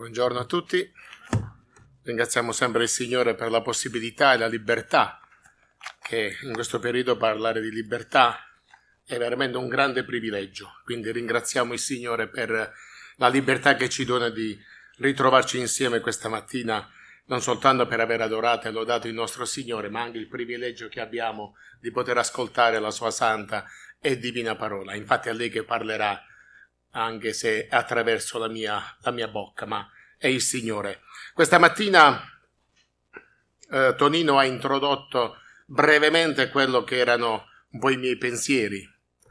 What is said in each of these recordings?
Buongiorno a tutti, ringraziamo sempre il Signore per la possibilità e la libertà, che in questo periodo parlare di libertà è veramente un grande privilegio, quindi ringraziamo il Signore per la libertà che ci dona di ritrovarci insieme questa mattina, non soltanto per aver adorato e lodato il nostro Signore, ma anche il privilegio che abbiamo di poter ascoltare la sua santa e divina parola. Infatti è lei che parlerà, anche se attraverso la mia bocca, ma è il Signore. Questa mattina Tonino ha introdotto brevemente quello che erano un po' i miei pensieri.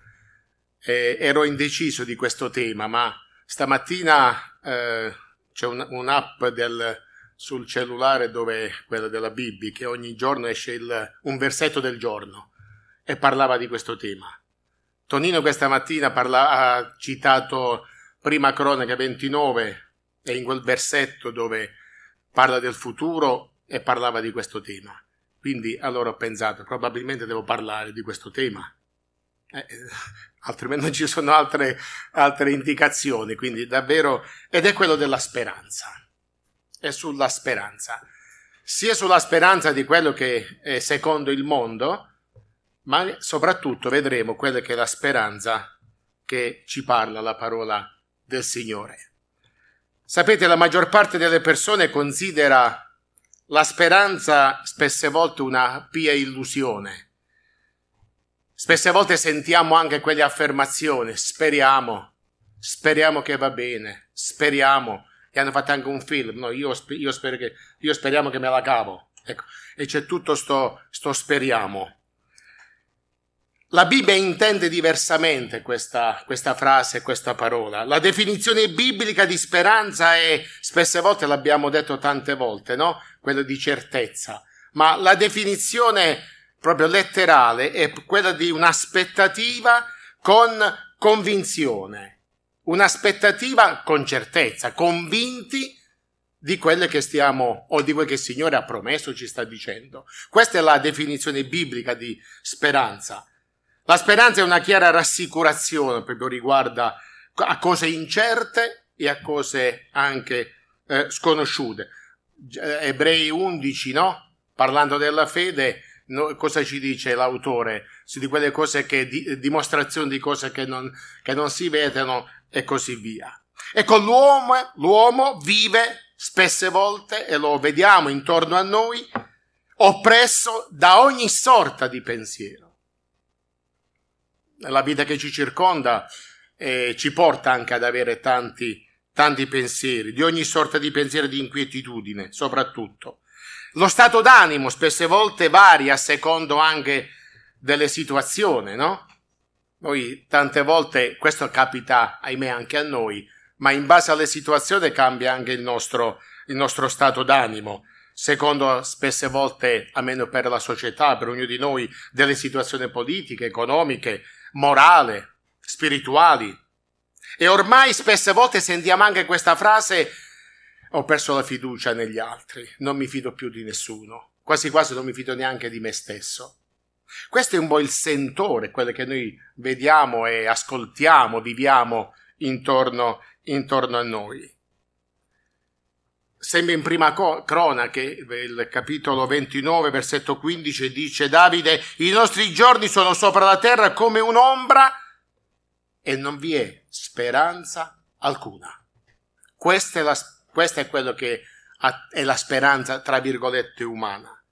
Ero indeciso di questo tema, ma stamattina c'è un'app sul cellulare quella della Bibbia, che ogni giorno esce un versetto del giorno e parlava di questo tema. Tonino questa mattina ha citato Prima Cronache 29 e in quel versetto dove parla del futuro e parlava di questo tema. Quindi allora ho pensato, probabilmente devo parlare di questo tema, altrimenti non ci sono altre indicazioni, quindi davvero, ed è quello della speranza. È sulla speranza, sia sulla speranza di quello che è secondo il mondo, ma soprattutto vedremo quella che è la speranza che ci parla la parola del Signore. Sapete, la maggior parte delle persone considera la speranza spesse volte una pia illusione. Spesse volte sentiamo anche quelle affermazioni: speriamo che va bene, speriamo. E hanno fatto anche un film, no? Io speriamo che me la cavo. Ecco. E c'è tutto sto speriamo. La Bibbia intende diversamente questa frase, questa parola. La definizione biblica di speranza è, spesse volte l'abbiamo detto tante volte, no? Quella di certezza. Ma la definizione proprio letterale è quella di un'aspettativa con convinzione. Un'aspettativa con certezza, convinti di quelle che stiamo, o di quel che il Signore ha promesso, ci sta dicendo. Questa è la definizione biblica di speranza. La speranza è una chiara rassicurazione, proprio riguarda a cose incerte e a cose anche sconosciute. Ebrei 11, no? Parlando della fede, cosa ci dice l'autore? Di quelle cose dimostrazioni di cose che non si vedono e così via. Ecco, l'uomo vive spesse volte, e lo vediamo intorno a noi, oppresso da ogni sorta di pensiero. La vita che ci circonda ci porta anche ad avere tanti pensieri, di ogni sorta di pensiero, di inquietudine, soprattutto. Lo stato d'animo spesse volte varia a secondo anche delle situazioni, no? Noi tante volte, questo capita, ahimè, anche a noi, ma in base alle situazioni cambia anche il nostro stato d'animo, secondo spesse volte, almeno per la società, per ognuno di noi, delle situazioni politiche, economiche, morali, spirituali. E ormai spesse volte sentiamo anche questa frase: ho perso la fiducia negli altri, non mi fido più di nessuno, quasi quasi non mi fido neanche di me stesso. Questo è un po' il sentore, quello che noi vediamo e ascoltiamo, viviamo intorno a noi. Sempre in Prima Cronache, il capitolo 29, versetto 15, dice Davide: i nostri giorni sono sopra la terra come un'ombra e non vi è speranza alcuna. Questa è quello che è la speranza, tra virgolette, umana.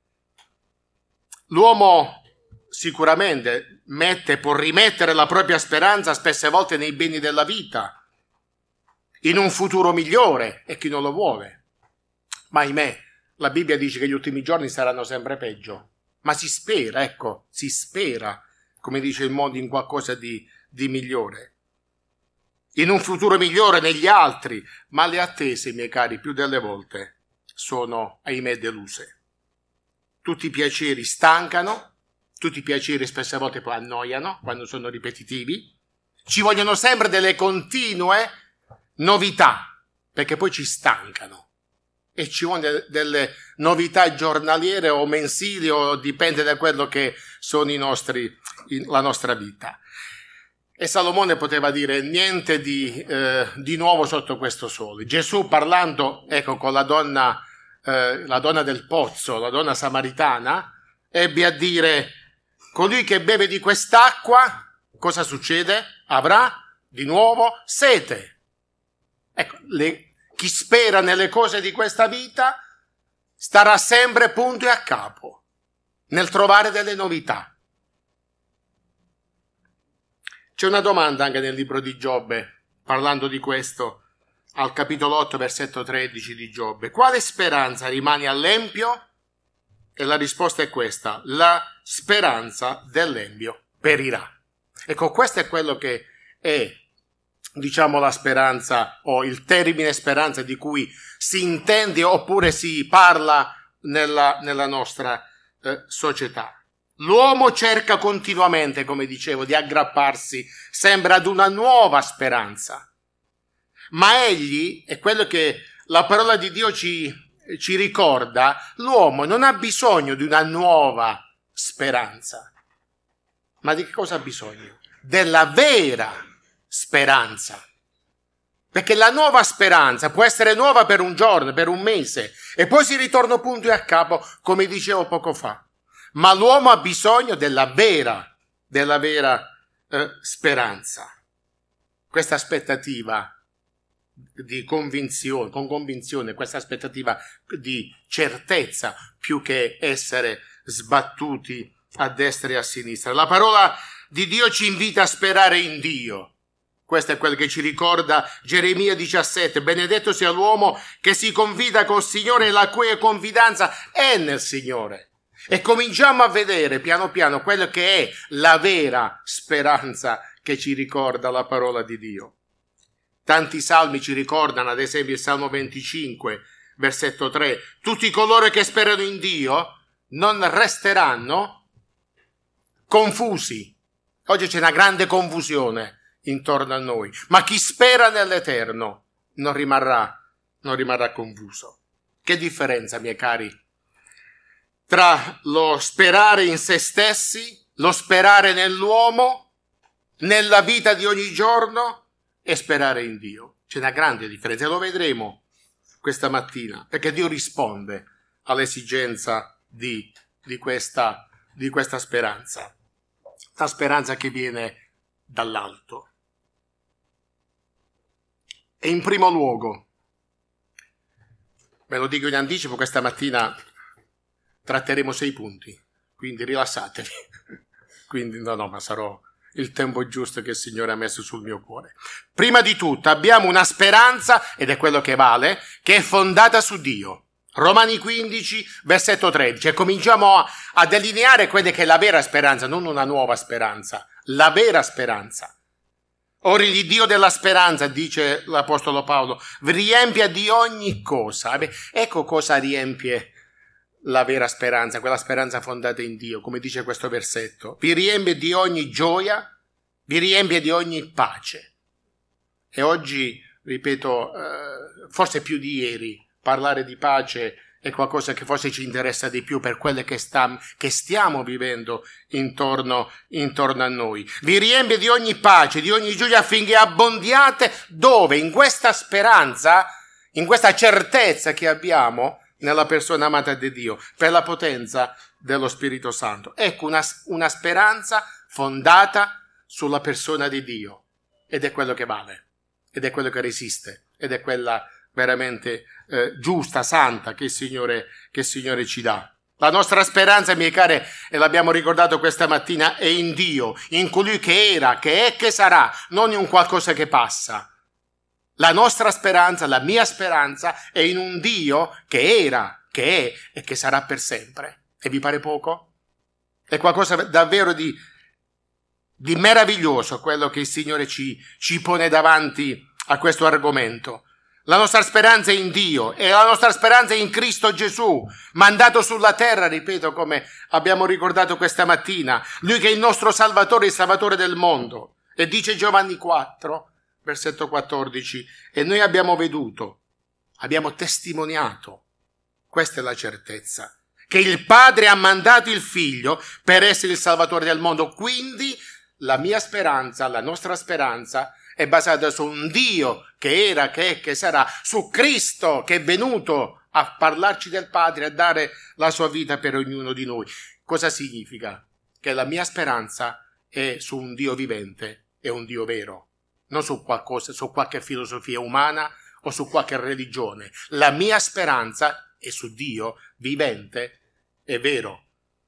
L'uomo sicuramente può rimettere la propria speranza spesse volte nei beni della vita, in un futuro migliore, e chi non lo vuole. Ma ahimè, la Bibbia dice che gli ultimi giorni saranno sempre peggio. Ma si spera, come dice il mondo, in qualcosa di migliore. In un futuro migliore negli altri, ma le attese, miei cari, più delle volte sono, ahimè, deluse. Tutti i piaceri stancano, tutti i piaceri spesse volte poi annoiano quando sono ripetitivi. Ci vogliono sempre delle continue novità, perché poi ci stancano. E ci vogliono delle novità giornaliere o mensili, o dipende da quello che sono la nostra vita. E Salomone poteva dire niente di nuovo sotto questo sole. Gesù parlando, ecco, con la donna del pozzo, la donna samaritana, ebbe a dire: colui che beve di quest'acqua, cosa succede? Avrà di nuovo sete. Ecco, chi spera nelle cose di questa vita starà sempre punto e a capo nel trovare delle novità. C'è una domanda anche nel libro di Giobbe, parlando di questo, al capitolo 8, versetto 13 di Giobbe. Quale speranza rimane all'empio? E la risposta è questa: la speranza dell'empio perirà. Ecco, questo è quello che è, diciamo, la speranza, o il termine speranza di cui si intende oppure si parla nella nostra società. L'uomo cerca continuamente, come dicevo, di aggrapparsi sempre ad una nuova speranza, ma egli, è quello che la parola di Dio ci ricorda, l'uomo non ha bisogno di una nuova speranza. Ma di che cosa ha bisogno? Della vera speranza. Perché la nuova speranza può essere nuova per un giorno, per un mese, e poi si ritorna punto e a capo, come dicevo poco fa. Ma l'uomo ha bisogno della vera speranza. Questa aspettativa di convinzione, con convinzione, questa aspettativa di certezza, più che essere sbattuti a destra e a sinistra. La parola di Dio ci invita a sperare in Dio. Questo è quello che ci ricorda Geremia 17. Benedetto sia l'uomo che si confida col Signore e la cui confidenza è nel Signore. E cominciamo a vedere piano piano quello che è la vera speranza che ci ricorda la parola di Dio. Tanti salmi ci ricordano, ad esempio il Salmo 25, versetto 3. Tutti coloro che sperano in Dio non resteranno confusi. Oggi c'è una grande confusione intorno a noi, ma chi spera nell'Eterno non rimarrà confuso. Che differenza, miei cari, tra lo sperare in se stessi, lo sperare nell'uomo, nella vita di ogni giorno, e sperare in Dio. C'è una grande differenza, e lo vedremo questa mattina, perché Dio risponde all'esigenza di questa speranza, la speranza che viene dall'alto. E in primo luogo, ve lo dico in anticipo, questa mattina tratteremo 6 punti, quindi rilassatevi. Quindi ma sarò il tempo giusto che il Signore ha messo sul mio cuore. Prima di tutto abbiamo una speranza, ed è quello che vale, che è fondata su Dio. Romani 15, versetto 13. E cominciamo a delineare quella che è la vera speranza, non una nuova speranza, la vera speranza. Ora il Dio della speranza, dice l'Apostolo Paolo, vi riempia di ogni cosa. Ecco cosa riempie la vera speranza, quella speranza fondata in Dio, come dice questo versetto. Vi riempie di ogni gioia, vi riempie di ogni pace. E oggi, ripeto, forse più di ieri, parlare di pace è qualcosa che forse ci interessa di più per quelle che stiamo vivendo intorno a noi. Vi riempie di ogni pace, di ogni gioia, affinché abbondiate dove? In questa speranza, in questa certezza che abbiamo nella persona amata di Dio, per la potenza dello Spirito Santo. Ecco una speranza fondata sulla persona di Dio, ed è quello che vale, ed è quello che resiste, ed è quella veramente giusta, santa che il Signore ci dà. La nostra speranza, miei cari, e l'abbiamo ricordato questa mattina, è in Dio, in colui che era, che è, che sarà, non in un qualcosa che passa. La nostra speranza, la mia speranza è in un Dio che era, che è e che sarà per sempre. E vi pare poco? È qualcosa davvero di meraviglioso quello che il Signore ci pone davanti a questo argomento. La nostra speranza è in Dio e la nostra speranza è in Cristo Gesù, mandato sulla terra, ripeto, come abbiamo ricordato questa mattina. Lui che è il nostro Salvatore, il Salvatore del mondo. E dice Giovanni 4, versetto 14, e noi abbiamo veduto, abbiamo testimoniato, questa è la certezza, che il Padre ha mandato il Figlio per essere il Salvatore del mondo. Quindi la mia speranza, la nostra speranza è basata su un Dio che era, che è, che sarà, su Cristo che è venuto a parlarci del Padre, a dare la sua vita per ognuno di noi. Cosa significa? Che la mia speranza è su un Dio vivente e un Dio vero, non su qualcosa, su qualche filosofia umana o su qualche religione. La mia speranza è su Dio vivente e vero.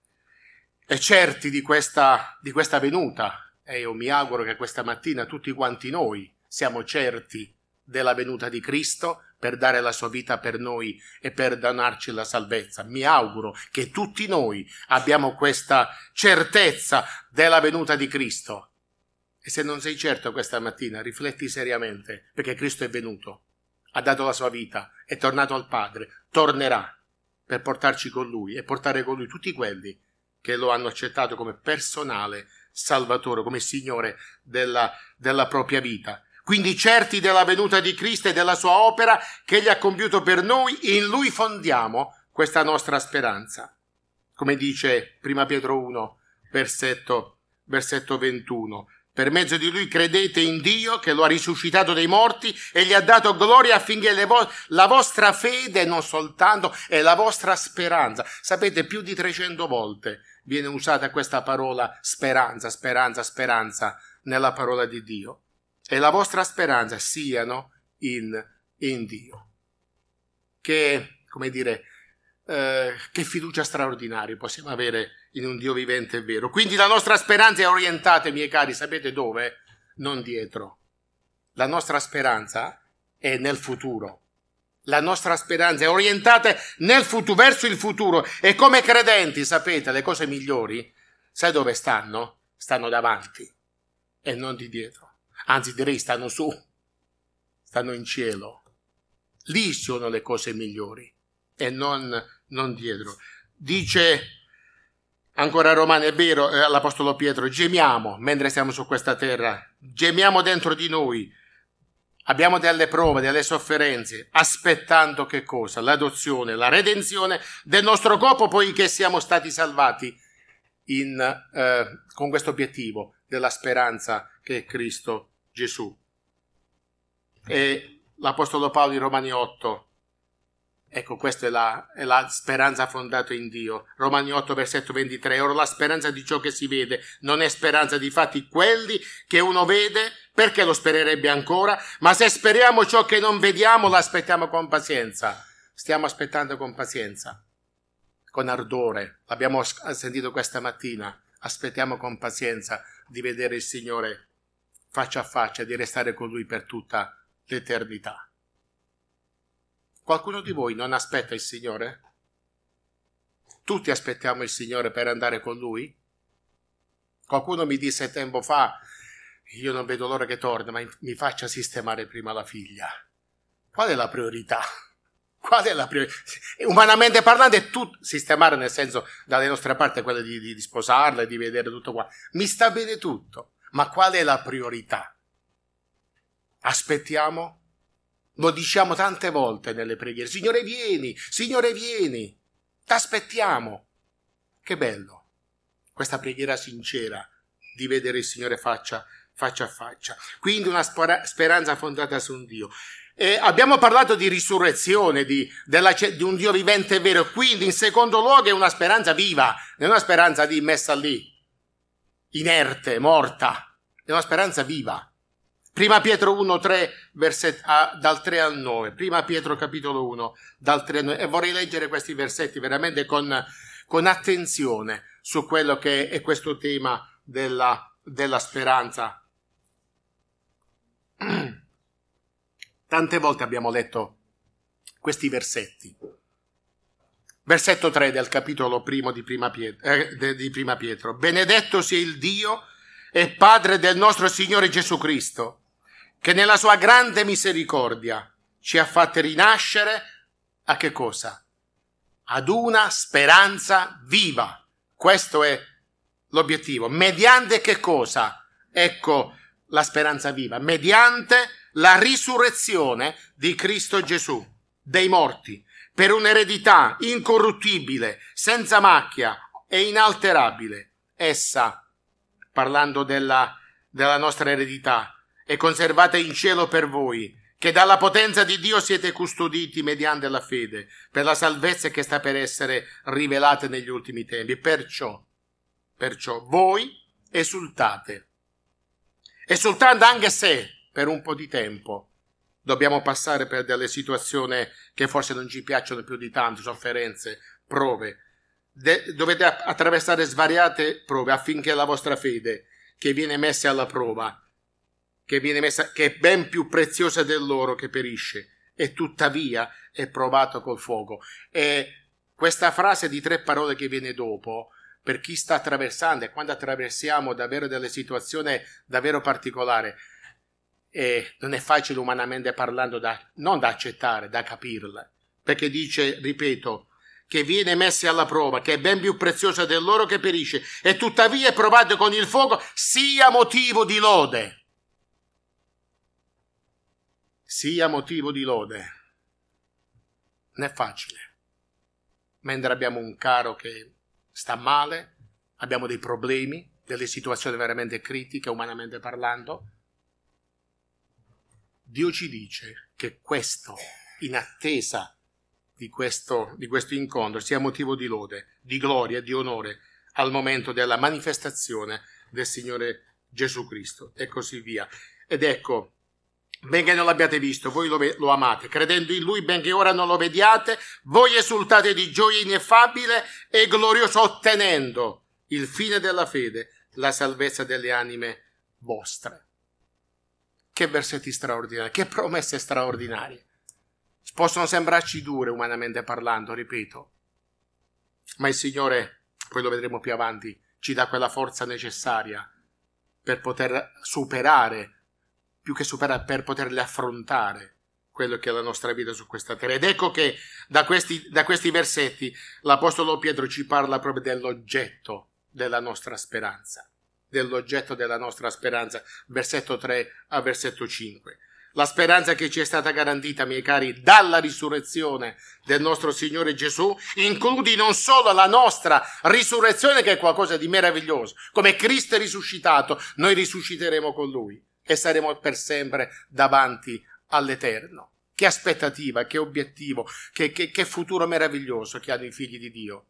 E certi di questa venuta, e io mi auguro che questa mattina tutti quanti noi siamo certi della venuta di Cristo per dare la sua vita per noi e per donarci la salvezza. Mi auguro che tutti noi abbiamo questa certezza della venuta di Cristo. E se non sei certo questa mattina, rifletti seriamente, perché Cristo è venuto, ha dato la sua vita, è tornato al Padre, tornerà per portarci con Lui e portare con Lui tutti quelli che lo hanno accettato come personale Salvatore, come Signore della propria vita. Quindi certi della venuta di Cristo e della sua opera che Egli ha compiuto per noi, in Lui fondiamo questa nostra speranza. Come dice 1 Pietro 1, versetto 21. Per mezzo di Lui credete in Dio che lo ha risuscitato dai morti e gli ha dato gloria affinché la vostra fede non soltanto è la vostra speranza. Sapete, più di 300 volte viene usata questa parola speranza, speranza, speranza nella parola di Dio. E la vostra speranza siano in Dio. Che, come dire, che fiducia straordinaria possiamo avere in un Dio vivente e vero. Quindi la nostra speranza è orientata, miei cari, sapete dove? Non dietro. La nostra speranza è nel futuro. La nostra speranza è orientata nel futuro, verso il futuro. E come credenti, sapete, le cose migliori, sai dove stanno? Stanno davanti e non di dietro. Anzi, direi stanno su, stanno in cielo. Lì sono le cose migliori e non dietro. Dice ancora Romani, è vero, l'Apostolo Pietro, gemiamo mentre siamo su questa terra, gemiamo dentro di noi, abbiamo delle prove, delle sofferenze, aspettando che cosa? L'adozione, la redenzione del nostro corpo, poiché siamo stati salvati con questo obiettivo della speranza che è Cristo Gesù. E l'Apostolo Paolo in Romani 8, ecco, questa è la speranza fondata in Dio. Romani 8, versetto 23. Ora la speranza di ciò che si vede non è speranza di fatti quelli che uno vede, perché lo spererebbe ancora? Ma se speriamo ciò che non vediamo, l'aspettiamo con pazienza. Stiamo aspettando con pazienza, con ardore. L'abbiamo sentito questa mattina. Aspettiamo con pazienza di vedere il Signore faccia a faccia, di restare con Lui per tutta l'eternità. Qualcuno di voi non aspetta il Signore? Tutti aspettiamo il Signore per andare con Lui? Qualcuno mi disse tempo fa, io non vedo l'ora che torna, ma mi faccia sistemare prima la figlia. Qual è la priorità? Qual è la priorità? Umanamente parlando è tutto sistemare, nel senso, dalle nostre parti, quella di sposarla e di vedere tutto qua. Mi sta bene tutto, ma qual è la priorità? Aspettiamo? Lo diciamo tante volte nelle preghiere. Signore vieni, t'aspettiamo. Che bello, questa preghiera sincera di vedere il Signore faccia a faccia. Quindi una speranza fondata su un Dio. Abbiamo parlato di risurrezione, di un Dio vivente e vero. Quindi in secondo luogo è una speranza viva, non è una speranza di messa lì, inerte, morta. È una speranza viva. 1 Pietro 1, 3, dal 3 al 9. 1 Pietro capitolo 1, dal 3 al 9. E vorrei leggere questi versetti veramente con attenzione su quello che è questo tema della speranza. Tante volte abbiamo letto questi versetti. Versetto 3 del capitolo 1 di Prima Pietro. Benedetto sia il Dio e Padre del nostro Signore Gesù Cristo, che nella sua grande misericordia ci ha fatti rinascere a che cosa? Ad una speranza viva. Questo è l'obiettivo. Mediante che cosa? Ecco la speranza viva. Mediante la risurrezione di Cristo Gesù dei morti, per un'eredità incorruttibile, senza macchia e inalterabile. Essa parlando della nostra eredità, è conservata in cielo per voi, che dalla potenza di Dio siete custoditi mediante la fede, per la salvezza che sta per essere rivelata negli ultimi tempi. Perciò voi esultate, esultando anche se per un po' di tempo dobbiamo passare per delle situazioni che forse non ci piacciono più di tanto, sofferenze, prove. Dovete attraversare svariate prove affinché la vostra fede, che viene messa alla prova, che è ben più preziosa dell'oro che perisce, e tuttavia è provato col fuoco. E questa frase di 3 parole che viene dopo, per chi sta attraversando, e quando attraversiamo davvero delle situazioni davvero particolari, non è facile umanamente parlando non da accettare, da capirla, perché dice, ripeto, che viene messa alla prova, che è ben più preziosa dell'oro che perisce, e tuttavia è provato con il fuoco, sia motivo di lode. Sia motivo di lode. Non è facile. Mentre abbiamo un caro che sta male, abbiamo dei problemi, delle situazioni veramente critiche, umanamente parlando, Dio ci dice che questo, in attesa di questo incontro, sia motivo di lode, di gloria, di onore al momento della manifestazione del Signore Gesù Cristo e così via. Ed ecco, benché non l'abbiate visto, voi lo amate, credendo in Lui, benché ora non lo vediate, voi esultate di gioia ineffabile e gloriosa, ottenendo il fine della fede, la salvezza delle anime vostre. Che versetti straordinari, che promesse straordinarie. Possono sembrarci dure umanamente parlando, ripeto, ma il Signore, poi lo vedremo più avanti, ci dà quella forza necessaria per poter superare, più che superare, per poterle affrontare quello che è la nostra vita su questa terra. Ed ecco che da questi versetti l'Apostolo Pietro ci parla proprio dell'oggetto della nostra speranza, versetto 3 a versetto 5. La speranza che ci è stata garantita, miei cari, dalla risurrezione del nostro Signore Gesù, include non solo la nostra risurrezione, che è qualcosa di meraviglioso. Come Cristo è risuscitato, noi risusciteremo con Lui e saremo per sempre davanti all'Eterno. Che aspettativa, che obiettivo, che futuro meraviglioso che hanno i figli di Dio.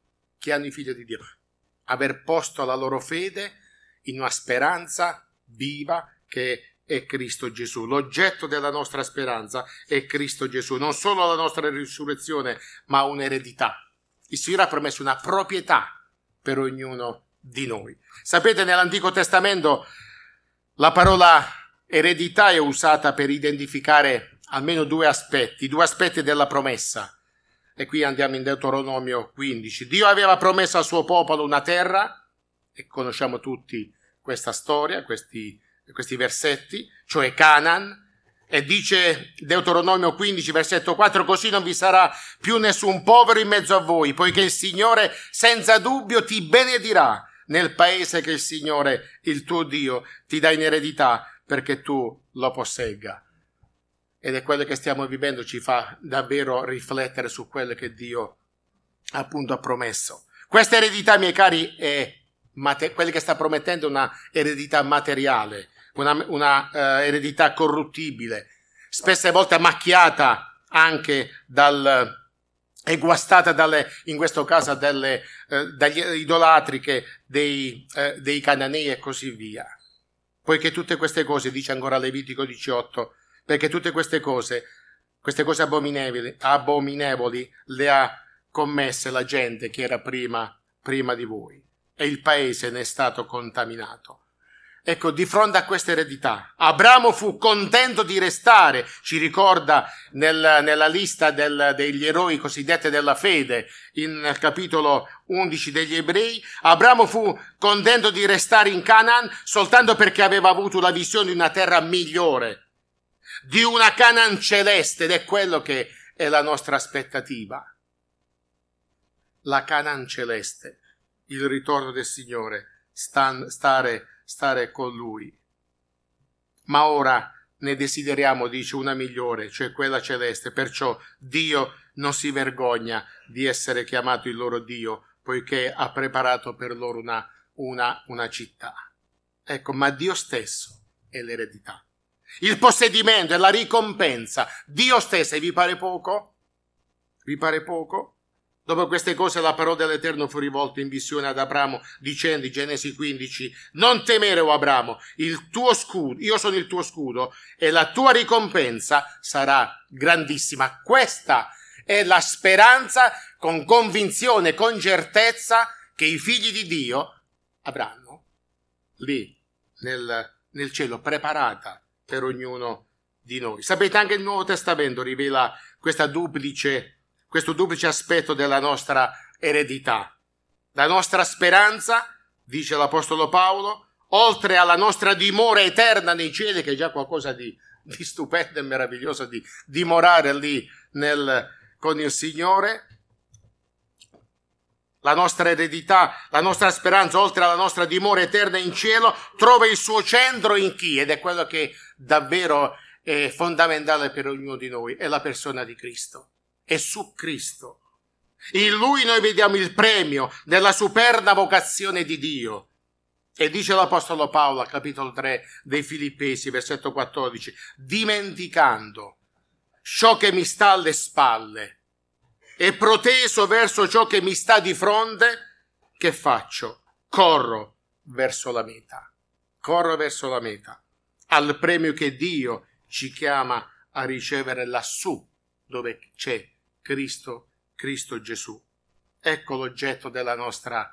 Aver posto la loro fede in una speranza viva che è Cristo Gesù. L'oggetto della nostra speranza è Cristo Gesù, non solo la nostra risurrezione, ma un'eredità. Il Signore ha promesso una proprietà per ognuno di noi. Sapete, nell'Antico Testamento la parola eredità è usata per identificare almeno due aspetti della promessa. E qui andiamo in Deuteronomio 15. Dio aveva promesso al suo popolo una terra, e conosciamo tutti questa storia, questi versetti, cioè Canaan, e dice Deuteronomio 15 versetto 4: così non vi sarà più nessun povero in mezzo a voi, poiché il Signore senza dubbio ti benedirà nel paese che il Signore, il tuo Dio, ti dà in eredità perché tu lo possegga. Ed è quello che stiamo vivendo, ci fa davvero riflettere su quello che Dio appunto ha promesso. Questa eredità, miei cari, è quello che sta promettendo una eredità materiale, una eredità corruttibile, spesse volte macchiata anche e guastata in questo caso dagli idolatriche dei cananei e così via. Poiché tutte queste cose, dice ancora Levitico 18, perché tutte queste cose abominevoli le ha commesse la gente che era prima di voi, e il paese ne è stato contaminato. Ecco, di fronte a questa eredità, Abramo fu contento di restare, ci ricorda nella lista degli eroi cosiddetti della fede, nel capitolo 11 degli Ebrei. Abramo fu contento di restare in Canaan soltanto perché aveva avuto la visione di una terra migliore, di una Canaan celeste, ed è quello che è la nostra aspettativa. La Canaan celeste, il ritorno del Signore, stare con Lui. Ma ora ne desideriamo, dice, una migliore, cioè quella celeste. Perciò Dio non si vergogna di essere chiamato il loro Dio, poiché ha preparato per loro una città. Ecco, ma Dio stesso è l'eredità. Il possedimento è la ricompensa. Dio stesso, e vi pare poco? Vi pare poco? Dopo queste cose la parola dell'Eterno fu rivolta in visione ad Abramo, dicendo in Genesi 15, non temere, o Abramo, il tuo scudo, io sono il tuo scudo, e la tua ricompensa sarà grandissima. Questa è la speranza con convinzione, con certezza che i figli di Dio avranno lì nel cielo, preparata per ognuno di noi. Sapete, anche il Nuovo Testamento rivela questo duplice aspetto della nostra eredità. La nostra speranza, dice l'Apostolo Paolo, oltre alla nostra dimora eterna nei cieli, che è già qualcosa di stupendo e meraviglioso, di dimorare lì con il Signore. La nostra eredità, la nostra speranza, oltre alla nostra dimora eterna in cielo, trova il suo centro in chi? Ed è quello che davvero è fondamentale per ognuno di noi, è la persona di Cristo. È su Cristo. In Lui noi vediamo il premio della superba vocazione di Dio. E dice l'Apostolo Paolo, al capitolo 3 dei Filippesi, versetto 14, dimenticando ciò che mi sta alle spalle e proteso verso ciò che mi sta di fronte, che faccio? Corro verso la meta. Corro verso la meta, al premio che Dio ci chiama a ricevere lassù, dove c'è Cristo Gesù. Ecco l'oggetto della nostra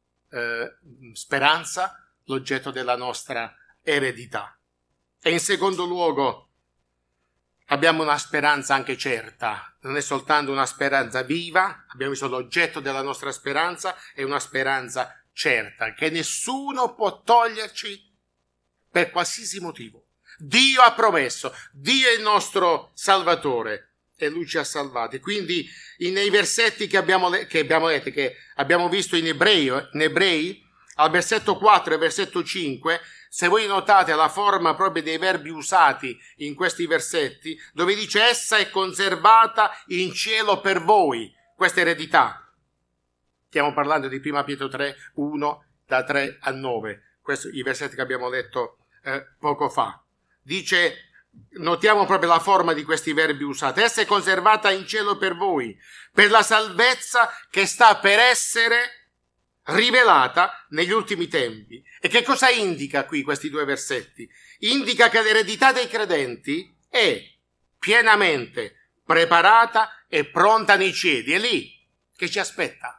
speranza, l'oggetto della nostra eredità. E in secondo luogo abbiamo una speranza anche certa, non è soltanto una speranza viva, abbiamo visto l'oggetto della nostra speranza è una speranza certa, che nessuno può toglierci per qualsiasi motivo. Dio ha promesso, Dio è il nostro Salvatore e Lui ci ha salvati. Quindi nei versetti che abbiamo letto, che abbiamo visto in Ebrei, al versetto 4 e versetto 5, se voi notate la forma proprio dei verbi usati in questi versetti, dove dice essa è conservata in cielo per voi, questa eredità. Stiamo parlando di 1 Pietro 3, 1, da 3 a 9, questi i versetti che abbiamo letto poco fa. Dice, notiamo proprio la forma di questi verbi usati, essa è conservata in cielo per voi, per la salvezza che sta per essere rivelata negli ultimi tempi. E che cosa indica qui questi due versetti? Indica che l'eredità dei credenti è pienamente preparata e pronta nei cieli, è lì che ci aspetta,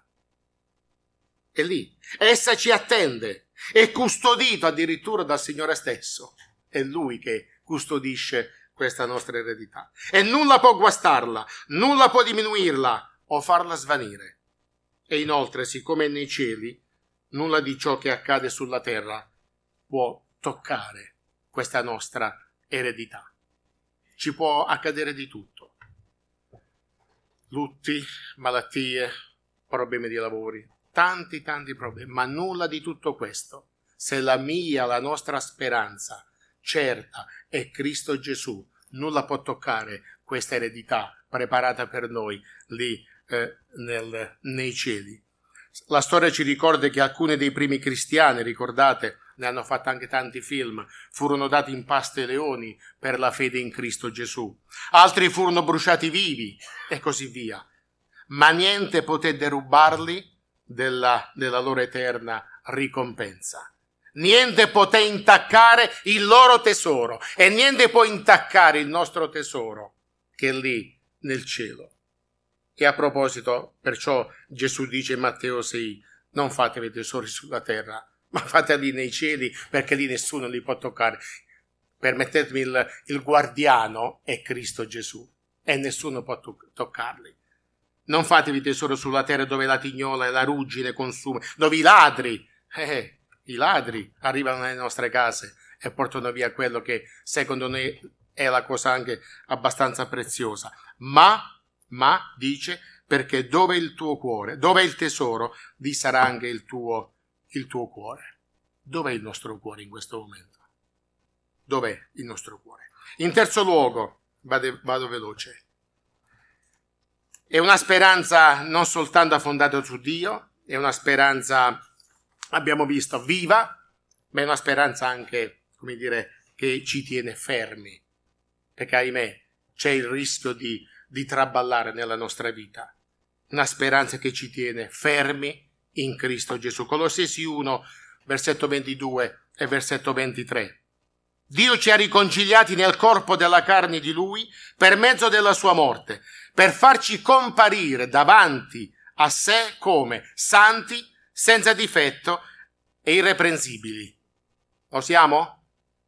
è lì, essa ci attende, è custodito addirittura dal Signore stesso, è Lui che custodisce questa nostra eredità e nulla può guastarla, nulla può diminuirla o farla svanire. E inoltre, siccome nei cieli, nulla di ciò che accade sulla terra può toccare questa nostra eredità. Ci può accadere di tutto. Lutti, malattie, problemi di lavori, tanti problemi, ma nulla di tutto questo. Se la nostra speranza certa è Cristo Gesù, nulla può toccare questa eredità preparata per noi lì nei cieli. La storia ci ricorda che alcuni dei primi cristiani, ricordate, ne hanno fatto anche tanti film, furono dati in pasto ai leoni per la fede in Cristo Gesù. Altri furono bruciati vivi e così via. Ma niente poté derubarli della loro eterna ricompensa. Niente poté intaccare il loro tesoro e niente può intaccare il nostro tesoro che è lì nel cielo. E a proposito, perciò Gesù dice in Matteo 6, non fatevi tesori sulla terra, ma fateli nei cieli, perché lì nessuno li può toccare. Permettetemi, il guardiano è Cristo Gesù e nessuno può toccarli. Non fatevi tesoro sulla terra dove la tignola e la ruggine consuma, dove i ladri arrivano nelle nostre case e portano via quello che secondo noi è la cosa anche abbastanza preziosa. Ma dice, perché dove è il tuo cuore, dove è il tesoro, lì sarà anche il tuo cuore. Dov'è il nostro cuore in questo momento? Dov'è il nostro cuore? In terzo luogo, vado veloce, è una speranza non soltanto fondata su Dio, è una speranza, abbiamo visto, viva, ma è una speranza anche, come dire, che ci tiene fermi, perché ahimè c'è il rischio di traballare nella nostra vita. Una speranza che ci tiene fermi in Cristo Gesù. Colossesi 1, versetto 22 e versetto 23. Dio ci ha riconciliati nel corpo della carne di Lui per mezzo della sua morte, per farci comparire davanti a sé come santi, senza difetto e irreprensibili. Lo siamo?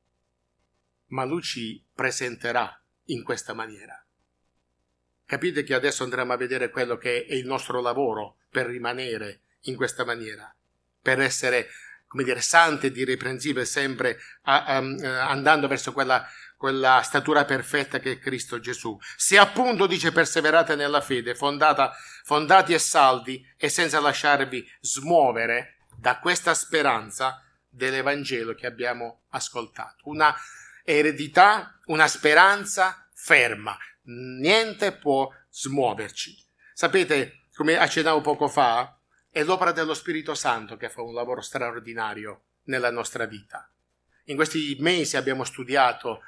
Ma Lui ci presenterà in questa maniera. Capite che adesso andremo a vedere quello che è il nostro lavoro per rimanere in questa maniera, per essere, come dire, santi ed irreprensibili, sempre andando verso quella statura perfetta che è Cristo Gesù. Se appunto, dice, perseverate nella fede, fondati e saldi e senza lasciarvi smuovere da questa speranza dell'Evangelo che abbiamo ascoltato. Una eredità, una speranza ferma. Niente può smuoverci. Sapete, come accennavo poco fa, è l'opera dello Spirito Santo che fa un lavoro straordinario nella nostra vita. In questi mesi abbiamo studiato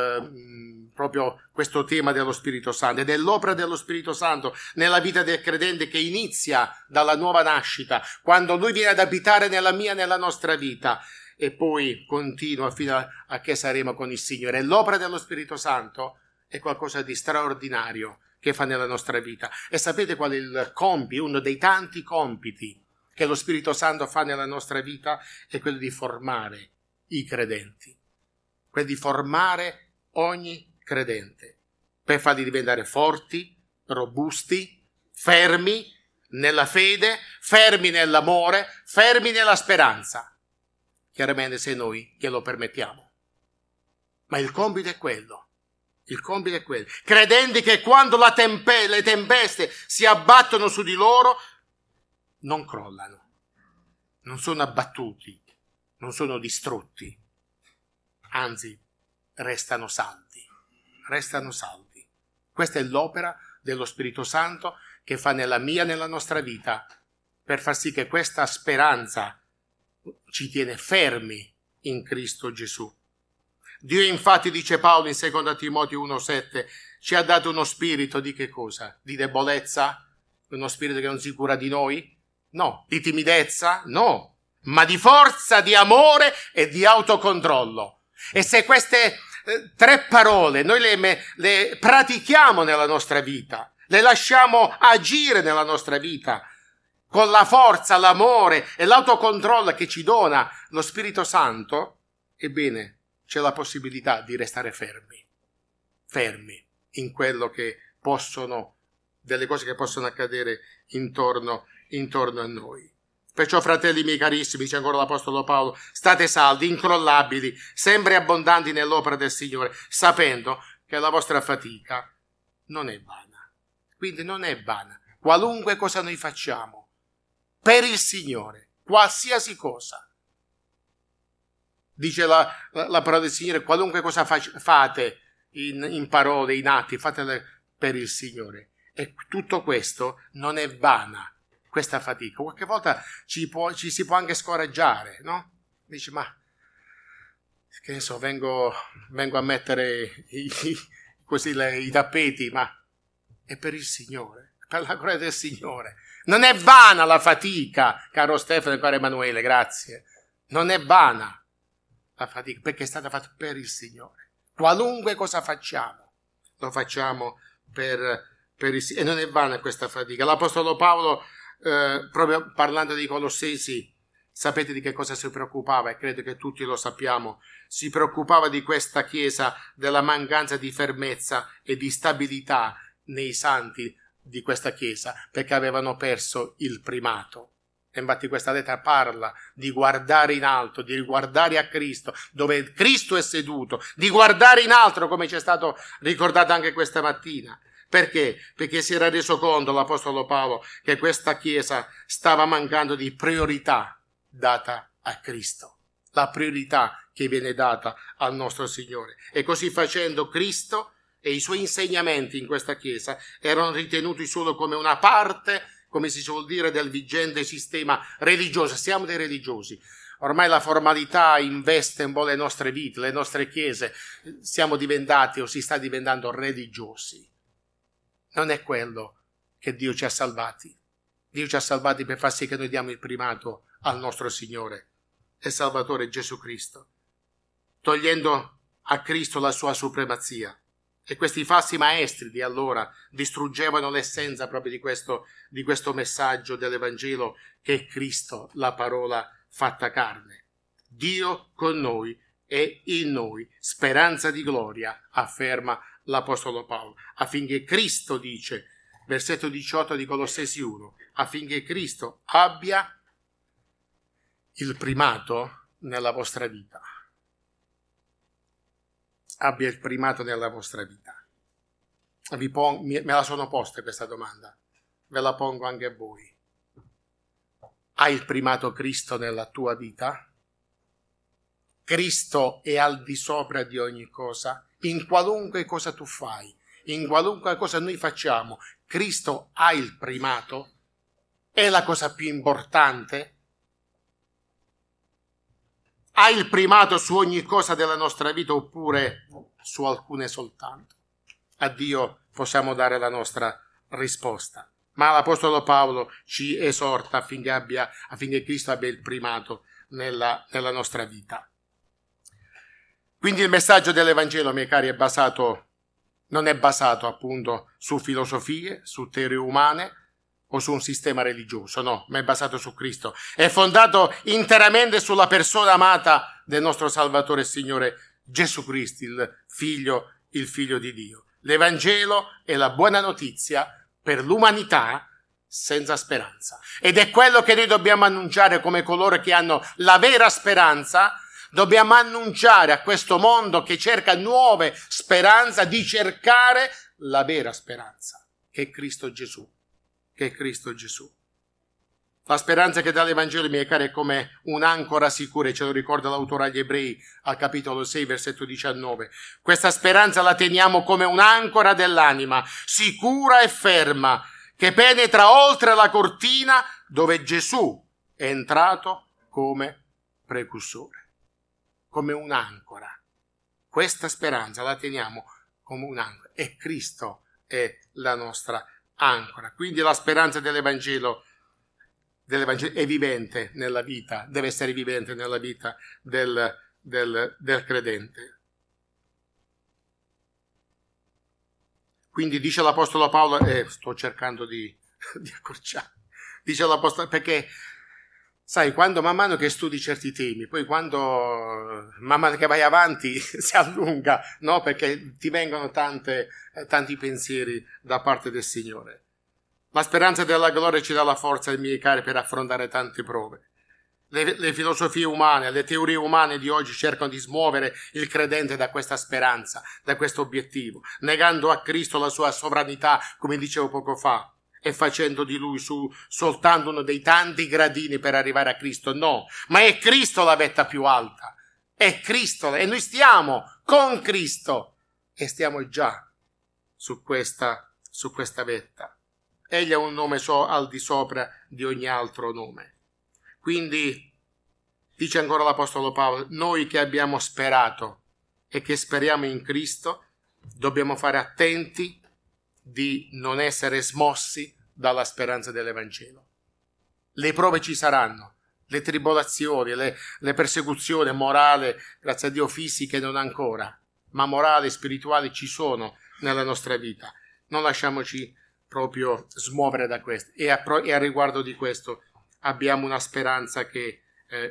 proprio questo tema dello Spirito Santo, ed è l'opera dello Spirito Santo nella vita del credente che inizia dalla nuova nascita, quando Lui viene ad abitare nella nostra vita, e poi continua fino a che saremo con il Signore. L'opera dello Spirito Santo è qualcosa di straordinario che fa nella nostra vita. E sapete qual è il compito, uno dei tanti compiti che lo Spirito Santo fa nella nostra vita? È quello di formare i credenti, quello di formare ogni credente, per farli diventare forti, robusti, fermi nella fede, fermi nell'amore, fermi nella speranza. Chiaramente se noi glielo permettiamo. Ma il compito è quello. Il compito è quello. Credenti che quando le tempeste si abbattono su di loro, non crollano, non sono abbattuti, non sono distrutti, anzi restano saldi. Questa è l'opera dello Spirito Santo che fa nella nostra vita, per far sì che questa speranza ci tiene fermi in Cristo Gesù. Dio infatti, dice Paolo in 2 Timoteo 1,7, ci ha dato uno spirito di che cosa? Di debolezza? Uno spirito che non si cura di noi? No. Di timidezza? No. Ma di forza, di amore e di autocontrollo. E se queste tre parole noi le pratichiamo nella nostra vita, le lasciamo agire nella nostra vita, con la forza, l'amore e l'autocontrollo che ci dona lo Spirito Santo, ebbene, c'è la possibilità di restare fermi in quello che delle cose che possono accadere intorno a noi. Perciò, fratelli miei carissimi, dice ancora l'Apostolo Paolo, state saldi, incrollabili, sempre abbondanti nell'opera del Signore, sapendo che la vostra fatica non è vana. Quindi non è vana. Qualunque cosa noi facciamo per il Signore, qualsiasi cosa, dice la parola del Signore, qualunque cosa fate in parole, in atti, fatele per il Signore. E tutto questo non è vana, questa fatica. Qualche volta ci si può anche scoraggiare, no? Dici, ma che ne so, vengo a mettere i tappeti, ma è per il Signore, per la gloria del Signore. Non è vana la fatica, caro Stefano e caro Emanuele, grazie. Non è vana la fatica, perché è stata fatta per il Signore. Qualunque cosa facciamo, lo facciamo per il Signore. E non è vana questa fatica. L'Apostolo Paolo, proprio parlando dei Colossesi, sapete di che cosa si preoccupava? E credo che tutti lo sappiamo. Si preoccupava di questa Chiesa, della mancanza di fermezza e di stabilità nei santi di questa Chiesa, perché avevano perso il primato. E infatti questa lettera parla di guardare in alto, di riguardare a Cristo, dove Cristo è seduto, di guardare in alto, come ci è stato ricordato anche questa mattina. Perché? Perché si era reso conto l'Apostolo Paolo che questa Chiesa stava mancando di priorità data a Cristo, la priorità che viene data al nostro Signore. E così facendo, Cristo e i suoi insegnamenti in questa Chiesa erano ritenuti solo come una parte, come si suol dire, del vigente sistema religioso. Siamo dei religiosi. ormai la formalità investe un po' le nostre vite, le nostre chiese, siamo diventati o si sta diventando religiosi. Non è quello che Dio ci ha salvati. Dio ci ha salvati per far sì che noi diamo il primato al nostro Signore e Salvatore Gesù Cristo, togliendo a Cristo la sua supremazia. E questi falsi maestri di allora distruggevano l'essenza proprio di questo messaggio dell'Evangelo, che è Cristo, la parola fatta carne. Dio con noi e in noi, speranza di gloria, afferma l'Apostolo Paolo, affinché Cristo, dice, versetto 18 di Colossesi 1, affinché Cristo abbia il primato nella vostra vita. Abbia il primato nella vostra vita. Me la sono posta questa domanda, ve la pongo anche a voi. Ha il primato Cristo nella tua vita? Cristo è al di sopra di ogni cosa, in qualunque cosa tu fai, in qualunque cosa noi facciamo, Cristo ha il primato? È la cosa più importante? Ha il primato su ogni cosa della nostra vita oppure su alcune soltanto? A Dio possiamo dare la nostra risposta. Ma l'Apostolo Paolo ci esorta affinché Cristo abbia il primato nella nostra vita. Quindi il messaggio dell'Evangelo, miei cari, non è basato appunto su filosofie, su teorie umane o su un sistema religioso, no, ma è basato su Cristo. È fondato interamente sulla persona amata del nostro Salvatore e Signore Gesù Cristo, il Figlio di Dio. L'Evangelo è la buona notizia per l'umanità senza speranza. Ed è quello che noi dobbiamo annunciare come coloro che hanno la vera speranza. Dobbiamo annunciare a questo mondo che cerca nuove speranze di cercare la vera speranza, che è Cristo Gesù. La speranza che dà l'Evangelo, miei cari, è come un'ancora sicura, ce lo ricorda l'autore agli Ebrei al capitolo 6, versetto 19. Questa speranza la teniamo come un'ancora dell'anima, sicura e ferma, che penetra oltre la cortina dove Gesù è entrato come precursore, come un'ancora. Questa speranza la teniamo come un'ancora e Cristo è la nostra ancora. Quindi la speranza dell'Evangelo è vivente nella vita, deve essere vivente nella vita del credente. Quindi dice l'Apostolo Paolo, sto cercando di accorciare, dice l'Apostolo, perché sai, quando man mano che studi certi temi, poi quando man mano che vai avanti si allunga, no? Perché ti vengono tanti pensieri da parte del Signore. La speranza della gloria ci dà la forza, miei cari, per affrontare tante prove. Le filosofie umane, le teorie umane di oggi cercano di smuovere il credente da questa speranza, da questo obiettivo, negando a Cristo la sua sovranità, come dicevo poco fa, e facendo di lui soltanto uno dei tanti gradini per arrivare a Cristo. No, ma è Cristo la vetta più alta. È Cristo, e noi stiamo con Cristo e stiamo già su questa vetta. Egli ha un nome al di sopra di ogni altro nome. Quindi, dice ancora l'Apostolo Paolo, noi che abbiamo sperato e che speriamo in Cristo, dobbiamo fare attenti di non essere smossi dalla speranza dell'Evangelo. Le prove ci saranno, le tribolazioni, le persecuzioni morali, grazie a Dio fisiche non ancora, ma morali e spirituali ci sono nella nostra vita. Non lasciamoci proprio smuovere da questo. E a riguardo di questo abbiamo una speranza che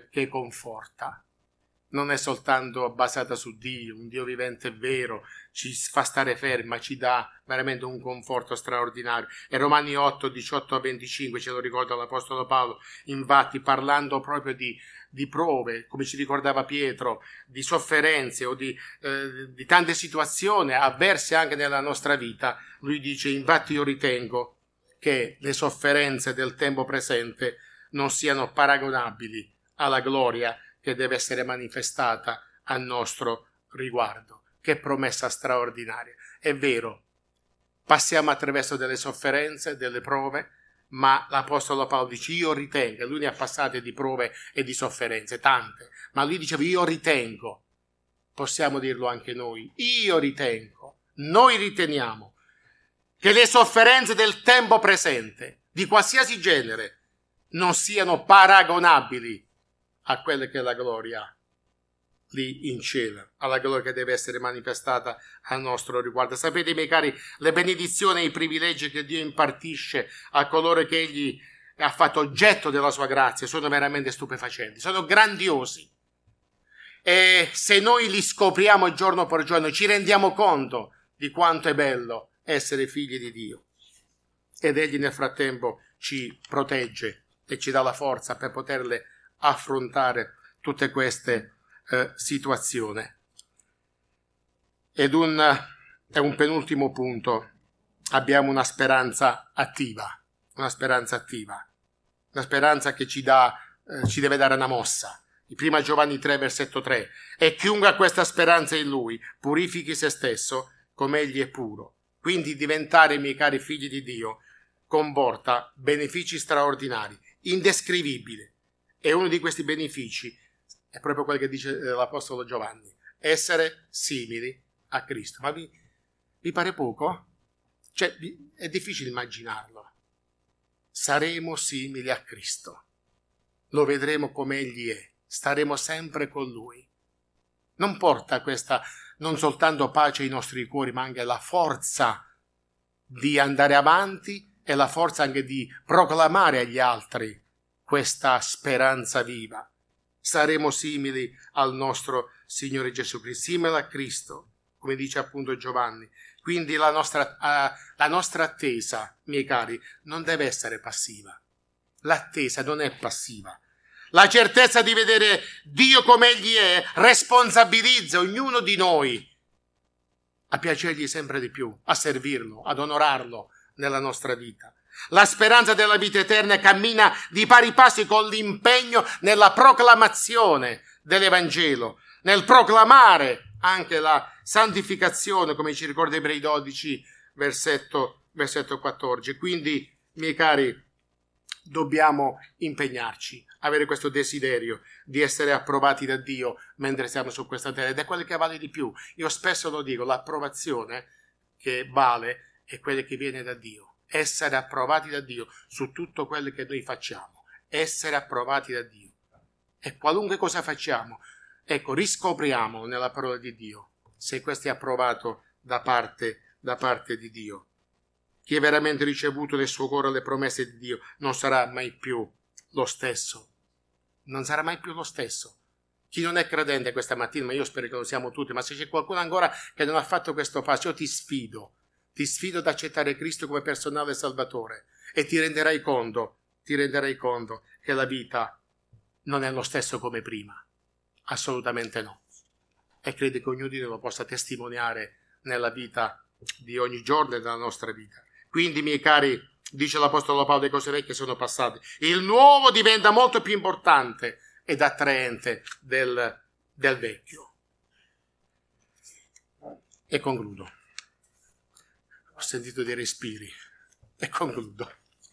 conforta. Non è soltanto basata su Dio, un Dio vivente e vero, ci fa stare fermi, ma ci dà veramente un conforto straordinario. E Romani 8, 18 a 25 ce lo ricorda l'Apostolo Paolo, infatti parlando proprio di prove, come ci ricordava Pietro, di sofferenze o di tante situazioni avverse anche nella nostra vita, lui dice, infatti io ritengo che le sofferenze del tempo presente non siano paragonabili alla gloria che deve essere manifestata a nostro riguardo. Che promessa straordinaria. È vero, passiamo attraverso delle sofferenze, delle prove, ma l'Apostolo Paolo dice io ritengo, lui ne ha passate di prove e di sofferenze, tante, ma lui diceva io ritengo, possiamo dirlo anche noi, io ritengo, noi riteniamo che le sofferenze del tempo presente, di qualsiasi genere, non siano paragonabili a quelle che è la gloria lì in cielo, alla gloria che deve essere manifestata a nostro riguardo. Sapete, miei cari, le benedizioni e i privilegi che Dio impartisce a coloro che Egli ha fatto oggetto della sua grazia sono veramente stupefacenti, sono grandiosi. E se noi li scopriamo giorno per giorno, ci rendiamo conto di quanto è bello essere figli di Dio. Ed Egli nel frattempo ci protegge e ci dà la forza per poterle affrontare tutte queste situazioni. Ed un penultimo punto, abbiamo una speranza attiva, una speranza che ci deve dare una mossa. Prima Giovanni 3, versetto 3, e chiunque ha questa speranza in Lui purifichi se stesso come Egli è puro. Quindi diventare, miei cari figli di Dio, comporta benefici straordinari, indescrivibili. E uno di questi benefici è proprio quello che dice l'Apostolo Giovanni, essere simili a Cristo. Ma vi pare poco? Cioè, è difficile immaginarlo. Saremo simili a Cristo. Lo vedremo come Egli è. Staremo sempre con Lui. Non porta questa non soltanto pace ai nostri cuori, ma anche la forza di andare avanti e la forza anche di proclamare agli altri questa speranza viva. Saremo simili al nostro Signore Gesù Cristo, simili a Cristo, come dice appunto Giovanni. Quindi la nostra attesa, miei cari, non deve essere passiva. L'attesa non è passiva. La certezza di vedere Dio come Egli è responsabilizza ognuno di noi a piacergli sempre di più, a servirlo, ad onorarlo nella nostra vita. La speranza della vita eterna cammina di pari passi con l'impegno nella proclamazione dell'Evangelo, nel proclamare anche la santificazione, come ci ricorda Ebrei 12, versetto 14. Quindi, miei cari, dobbiamo impegnarci, avere questo desiderio di essere approvati da Dio mentre siamo su questa terra, ed è quello che vale di più. Io spesso lo dico, l'approvazione che vale è quella che viene da Dio. Essere approvati da Dio su tutto quello che noi facciamo, essere approvati da Dio. E qualunque cosa facciamo, ecco, riscopriamo nella parola di Dio se questo è approvato da parte di Dio. Chi ha veramente ricevuto nel suo cuore le promesse di Dio non sarà mai più lo stesso. Non sarà mai più lo stesso. Chi non è credente questa mattina, ma io spero che lo siamo tutti, ma se c'è qualcuno ancora che non ha fatto questo passo, io ti sfido ad accettare Cristo come personale Salvatore e ti renderai conto che la vita non è lo stesso come prima. Assolutamente no. E credo che ognuno di noi lo possa testimoniare nella vita di ogni giorno e della nostra vita. Quindi, miei cari, dice l'Apostolo Paolo, le cose vecchie sono passate. Il nuovo diventa molto più importante ed attraente del vecchio. E concludo. Ho sentito dei respiri. E concludo.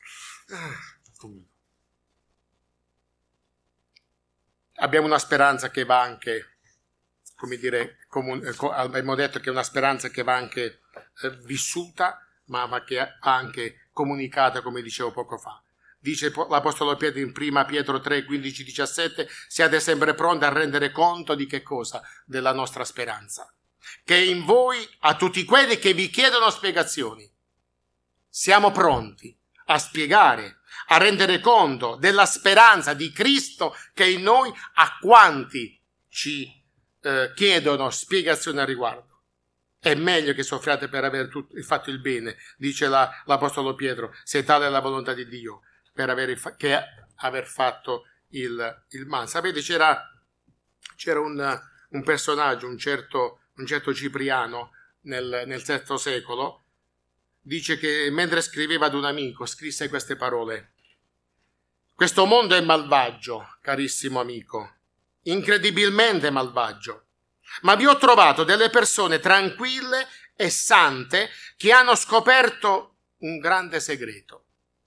Abbiamo una speranza che va anche, come dire, abbiamo detto che è una speranza che va anche vissuta, ma che va anche comunicata, come dicevo poco fa. Dice l'Apostolo Pietro in 1 Pietro 3, 15, 17, siate sempre pronti a rendere conto di che cosa? Della nostra speranza, che è in voi a tutti quelli che vi chiedono spiegazioni. Siamo pronti a spiegare, a rendere conto della speranza di Cristo che è in noi a quanti ci chiedono spiegazioni al riguardo. È meglio che soffriate per aver fatto il bene, dice l'Apostolo Pietro, se tale è la volontà di Dio, per aver fatto il male. Sapete, c'era un personaggio, un certo Cipriano nel VI secolo, dice che mentre scriveva ad un amico, scrisse queste parole: questo mondo è malvagio, carissimo amico, incredibilmente malvagio. Ma vi ho trovato delle persone tranquille e sante che hanno scoperto un grande segreto.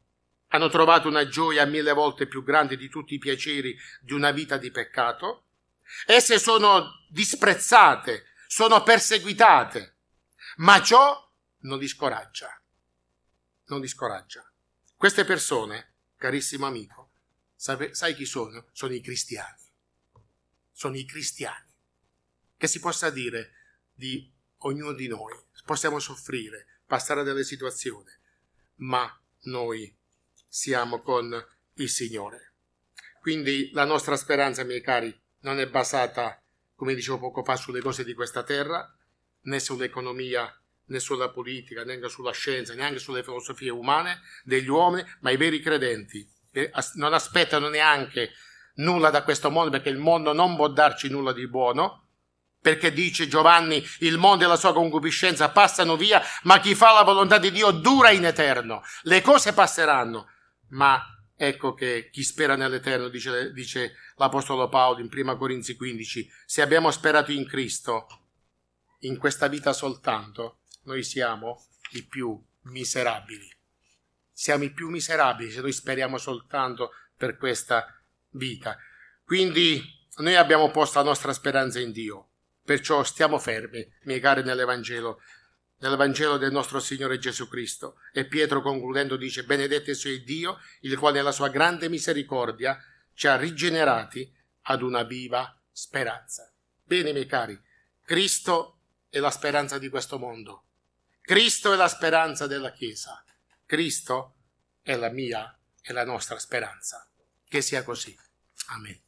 hanno trovato una gioia 1000 volte più grande di tutti i piaceri di una vita di peccato. Esse sono disprezzate, sono perseguitate, ma ciò non li scoraggia. Non li scoraggia. Queste persone, carissimo amico, sai chi sono? Sono i cristiani. Sono i cristiani. Che si possa dire di ognuno di noi. Possiamo soffrire, passare delle situazioni, ma noi siamo con il Signore. Quindi la nostra speranza, miei cari, non è basata, come dicevo poco fa, sulle cose di questa terra, né sull'economia, né sulla politica, neanche sulla scienza, neanche sulle filosofie umane degli uomini, ma i veri credenti non aspettano neanche nulla da questo mondo, perché il mondo non può darci nulla di buono, perché dice Giovanni, il mondo e la sua concupiscenza passano via, ma chi fa la volontà di Dio dura in eterno. Le cose passeranno, ma ecco che chi spera nell'eterno, dice l'Apostolo Paolo in 1 Corinzi 15, se abbiamo sperato in Cristo, in questa vita soltanto, noi siamo i più miserabili. Siamo i più miserabili se noi speriamo soltanto per questa vita. Quindi noi abbiamo posto la nostra speranza in Dio. Perciò stiamo fermi, miei cari, nell'Evangelo del nostro Signore Gesù Cristo. E Pietro, concludendo, dice: benedetto sia Dio, il quale nella sua grande misericordia ci ha rigenerati ad una viva speranza. Bene, miei cari, Cristo è la speranza di questo mondo. Cristo è la speranza della Chiesa. Cristo è la mia e la nostra speranza. Che sia così. Amen.